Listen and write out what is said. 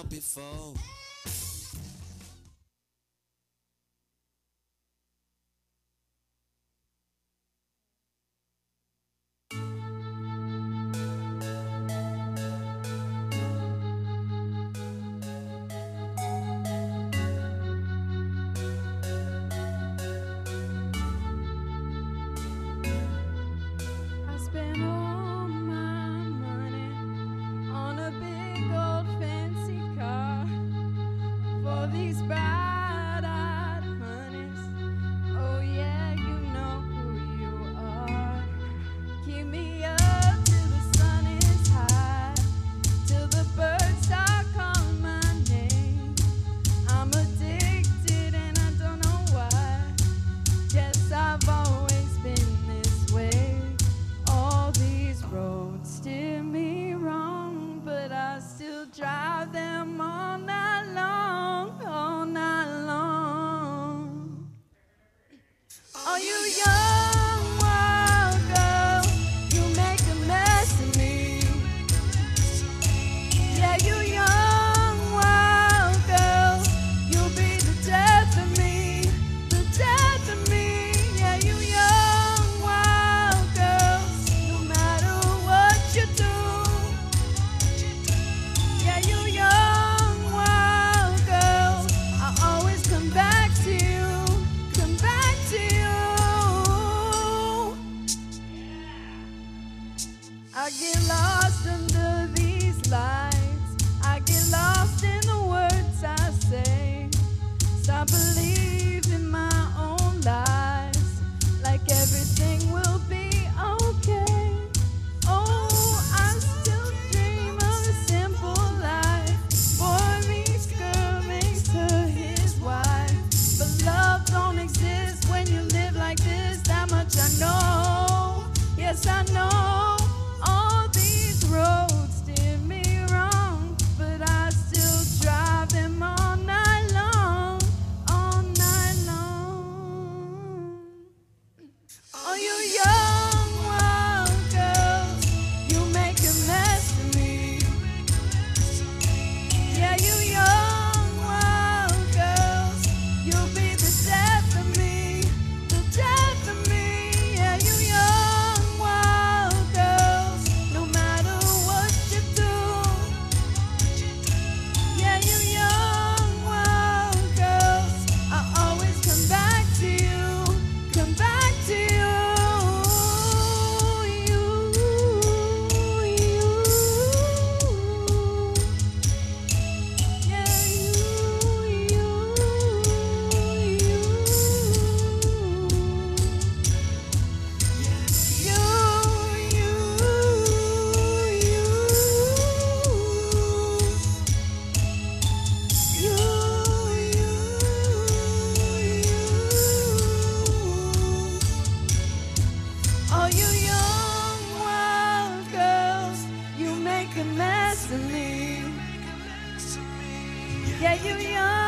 out before. I spent all my money on a big old fancy car for these bright-eyed honeys. Oh yeah, you know who you are. Keep me up till the sun is high, till the birds start calling my name. I'm addicted and I don't know why. Guess I've always been this way. All these roads steer me wrong, but I still drive them all night long, all night long. Are you young, wild girl? You make a mess of me. Yeah, you young, wild girl. You'll be the death of me, the death of me. Yeah, you young, wild girl. No matter what you do. Yeah, you young, wild girl. I always come back to you, come back to you. I get lost under these lights. I get lost in the words I say. Stop believing my own lies, like everything will be okay. Oh, I still dream of a simple life. Boy meets girl makes her his wife. But love don't exist when you live like this. That much I know. Yes, I know. All these roads steer me wrong, but I still drive them all night long, all night long. Oh, you young, wild girls, you make a mess of me. Yeah, you young, wild girls, you'll be the death of me, the death of me. Yeah, you young, wild girls, no matter what you do. Yeah, you young, wild girls, I always come back to you, come back to you. Oh, you young, wild girls, you make a mess of me. Yeah, you young.